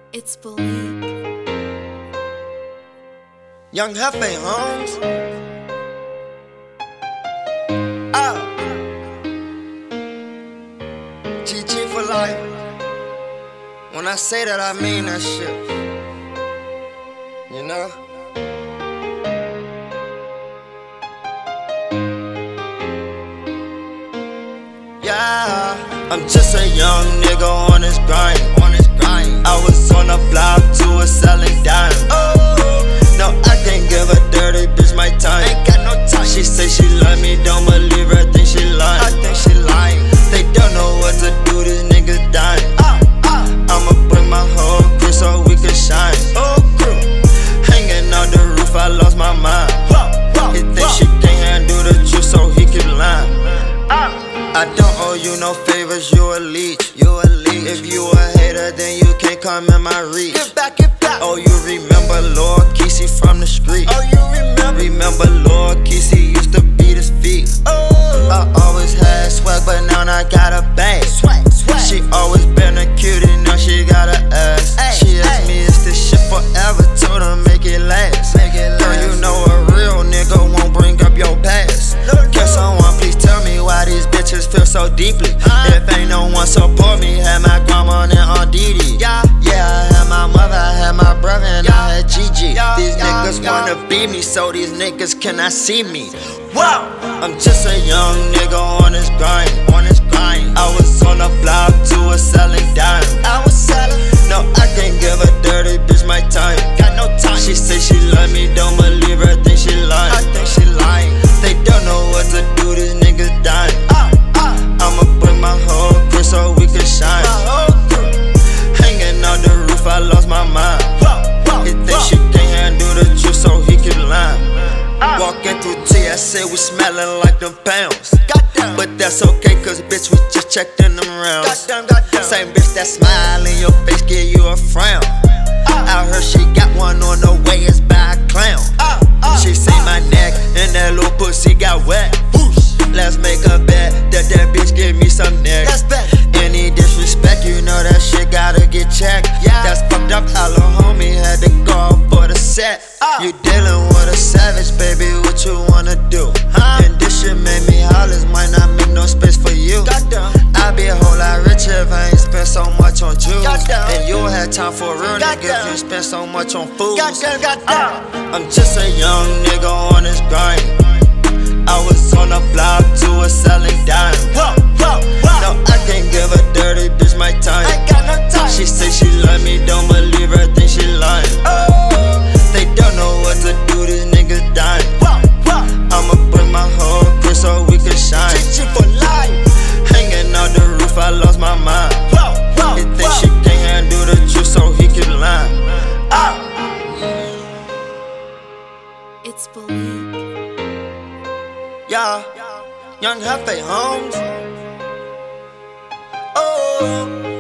It's Believe. Young Hefe, Holmes. Oh. GG for life. When I say that, I mean that shit. You know? Yeah, I'm just a young nigga on this grind. I was on the block to a selling dime. No, I can't give a dirty bitch my time. Ain't got no time. She say she love me, don't believe her, think she lying. I think she lying. They don't know what to do, these niggas dying. I'ma bring my whole crew so we can shine. Hanging out the roof, I lost my mind. He think she can't handle the truth, so he keep lying. I don't owe you no favors, you a leech. If you a hater, then you can't come in my reach. Get back. Oh, you remember Lord Kesey from the street? Oh, you remember Lord Kesey used to beat his feet. I always had swag, but now I got a bag. She always been a cutie, now she got a ass. She asked me, is this shit forever? Told her, make it last. Girl, you know a real nigga won't bring up your past. Can someone please tell me why these bitches feel so deeply? If ain't no one support me, had my grandma and Aunt Didi. Yeah, I had my mother, I had my brother, and I had Gigi. These niggas wanna beat me, so these niggas cannot see me. Whoa, I'm just a young nigga on this grind. I was on the block to a selling dime. No, I can't give a dirty bitch my time. Got no time. She say she love me, don't believe her, think she lying. I think she lying. They don't know what to do, these niggas dying. I'ma bring my whole crew so we can shine. Hanging out the roof, I lost my mind. He think she can't handle the truth, so he keep lying. Walking through TSA, we smelling like them pounds. But that's okay, cause bitch, we just checked in them rounds. Same bitch that smile in your face, give you a frown. I heard she got one on the way, it's by a clown. She see my neck, and that little pussy got wet. Let's make a bet that bitch give me some neck. Any disrespect, you know that shit gotta get checked. That's fucked up, how little homie had to go for the set. You dealing with a savage, baby, what you wanna do? And this shit made me hollers, might not make no space for you. I'd be a whole lot richer if I ain't spent so much on jewels. And you had time for a real nigga if you spent so much on food. I'm just a young nigga on this grind. I was on the block to a selling dime. No, I can't give a dirty bitch my time. She say she love me, don't believe her, think she lying. They don't know what to do, these niggas dying. I'ma bring my whole crew so we can shine. Hanging out the roof, I lost my mind. He think she can't handle the truth, so he keep lying. It's Believe. Yeah, Young Hefe, Holmes. Oh.